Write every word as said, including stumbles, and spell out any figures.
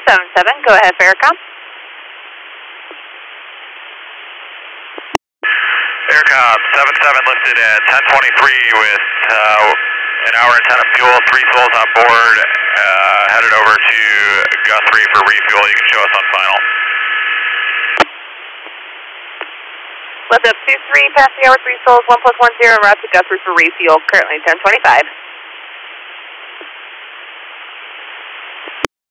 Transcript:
seven seven, go ahead, Faircom. Faircom, seven seven listed at ten twenty-three with uh, an hour and ten of fuel, three souls on board, uh, headed over to Guthrie for refuel. You can show us on final. Lift up two three, pass the hour, three souls, one plus one zero, route to Guthrie for refuel, currently ten twenty-five.